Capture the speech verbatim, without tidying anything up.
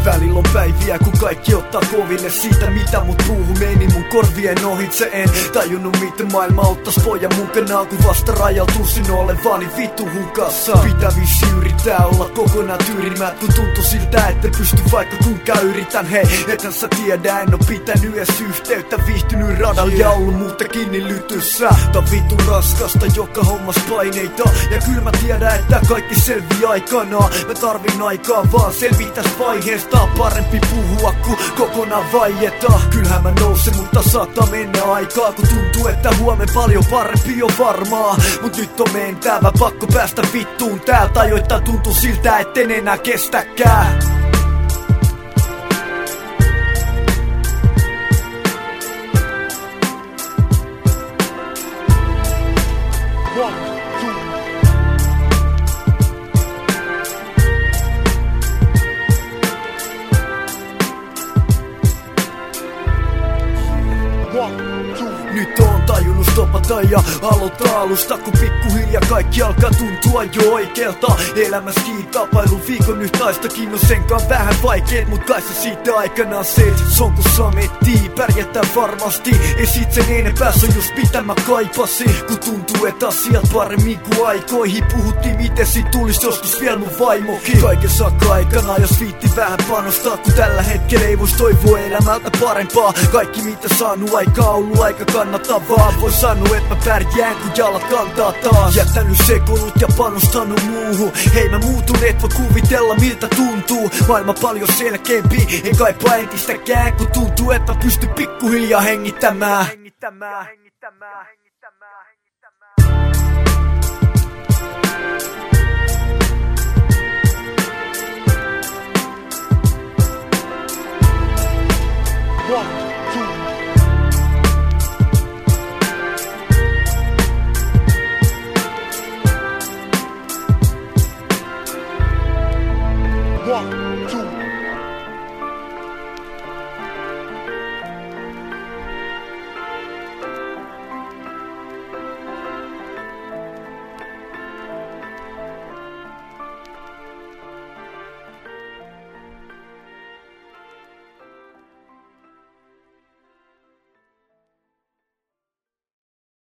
Välillä on päiviä kun kaikki ottaa koville siitä mitä mut puuhu meni mun korvien ohitse. En tajunnut miten maailma ottais pojan mukanaan kun vasta rajalla tussin olevani vittu hukassa. Pitää vissi yrittää olla kokonaan tyyrimät kun tuntuu siltä että pysty vaikka kuinka yritän. Hei etän sä tiedä en oo pitänyt edes yhteyttä viihtynyt radalla ja ollut muuta kiinni lytyssä. Tää vittu raskasta joka hommas paineita ja kyllä mä tiedän että kaikki selvii aikanaan. Mä tarvin aikaa vaan selvittäs vaiheesta. Parempi puhua kun kokonaan vaieta. Kyllähän mä nousen mutta saattaa mennä aikaa kun tuntuu että huomen paljon parempi on varmaa. Mut nyt on mentävä pakko päästä vittuun täältä ajoittain tuntuu siltä etten enää kestäkään. Nyt on tajunnut stopata ja aloittaa alusta kun pikkuhiljaa kaikki alkaa tuntua jo oikeelta. Elämässä kiikapailu viikon yhtaistakin on senkaan vähän vaikeet mut kai se siitä aikanaan se se on kun samettii pärjätään varmasti. Ei sit sen enempää se on just mitä mä kaipasin kun tuntuu et asiat paremmin kuin aikoihin. Puhuttiin miten sit tulis joskus vielä mun vaimokin. Kaiken saakka aikana jos viitti vähän panostaa kun tällä hetkellä ei vois toivoa elämältä parempaa. Kaikki mitä saanut aikaa ollut aika kannattavaa. Voi sanoa et mä pärjään kun jalat kantaa taas. Jättänyt sekoilut ja panostanut muuhun. Hei mä muutun et voi kuvitella miltä tuntuu. Maailma paljon selkeämpi ei kaipaa entistäkään kun tuntuu että pysty pikkuhiljaa hengittämään. Hengittämään, hengittämään, hengittämään, hengittämään.